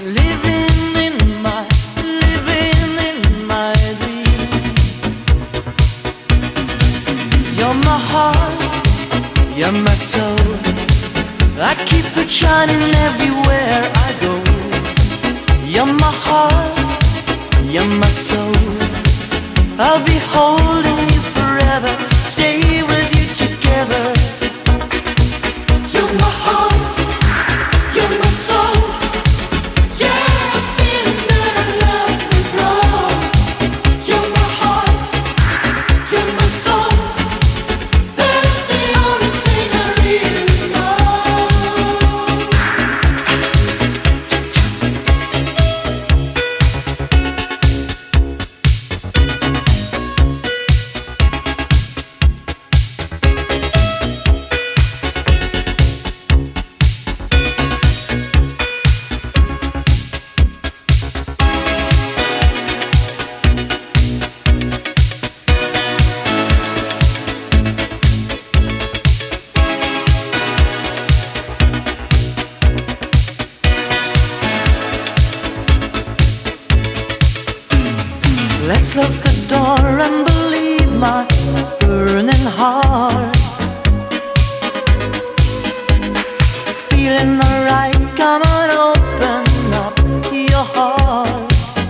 living in my dream. You're my heart, you're my soul. I keep it shining everywhere I go. You're my heart, you're my soul. I'll be holding you forever, stay with you together. You're my heart, you're my soul. Yeah, I'm feeling that I love you, bro. You're my heart, you're my soul. That's the only thing I really know. Let's close the door and believe my burning heart. Feeling alright, come on, open up your heart.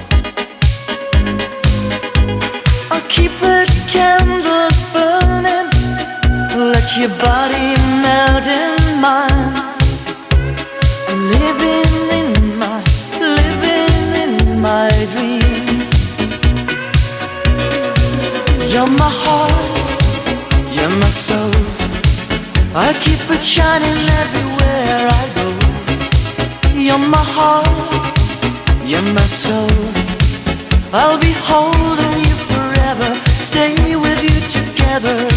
I'll keep the candles burning, let your body melt in mine. I'm living in my dreams. You're my heart, you're my soul. I keep it shining everywhere I go. You're my heart, you're my soul. I'll be holding you forever, stay with you together.